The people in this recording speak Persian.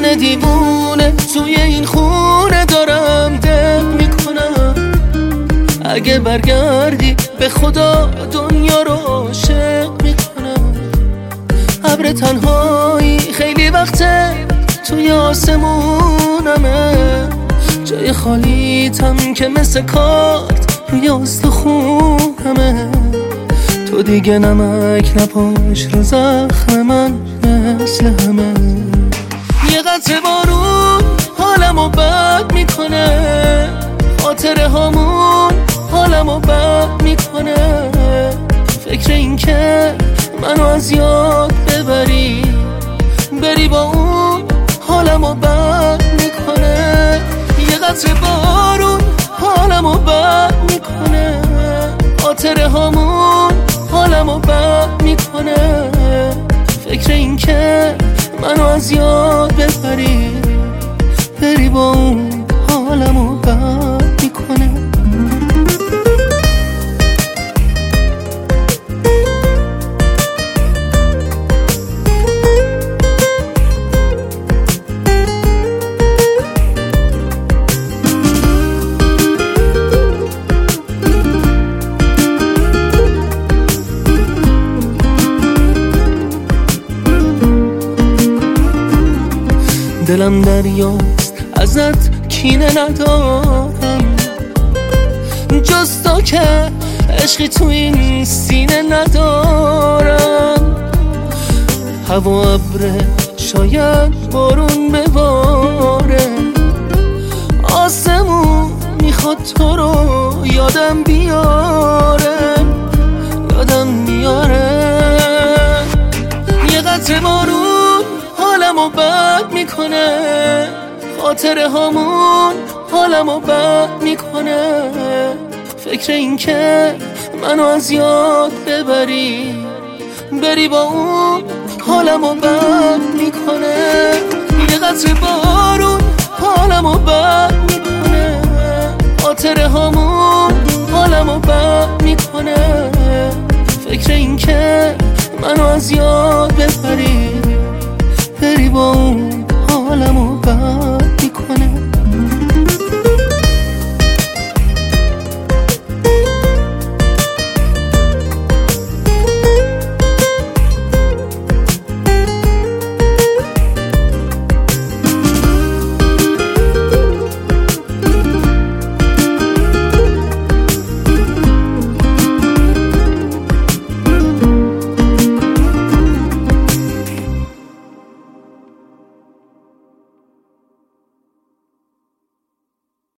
من دیوونه توی این خونه دارم دق میکنم. اگه برگردی به خدا دنیا رو عاشق میکنم. ابر تنهایی خیلی وقته توی آسمونمه، جای خالیتم که مثل کارت روی استخونمه. تو دیگه نمک نپاش رو زخم من مثل همه. یه قطره بارون حالمو بد میکنه، خاطره هامون حالمو بد میکنه. فکر این که منو از یاد بری با اون حالمو بد میکنه. یه قطره بارون حالمو بد میکنه، خاطره هامون حالمو بد میکنه. فکر این که منو از یاد بری با اون حالمو بد میکنه. دلم دریاست ازت کینه ندارم، جز تو که عشقی تو این سینه ندارم. هوا ابره شاید بارون بباره، آسمون میخواد تو رو یادم میاره. یه قطره بارون حالمو بد میکنه، خاطره هامون حالمو بد میکنه. فکر این که منو از یاد بری با اون حالمو بد میکنه. یه قطره بارون حالمو بد میکنه، خاطره هامون حالمو بد میکنه. فکر این که منو از یاد